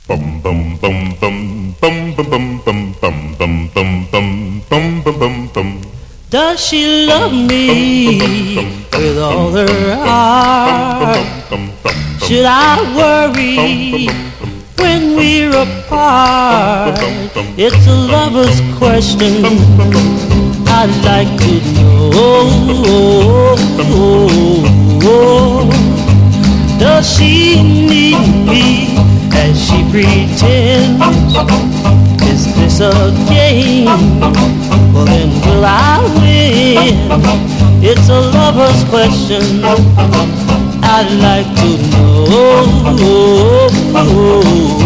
Bum bum bum bum bum bum bum bum bum bum bum bum bum bum bum bum. Does she love me with all her heart? Should I worry when we're apart? It's a lover's question I'd like to know. Does she need me as she pretends? Is this a game? Well then will I win? It's a lover's question I'd like to know.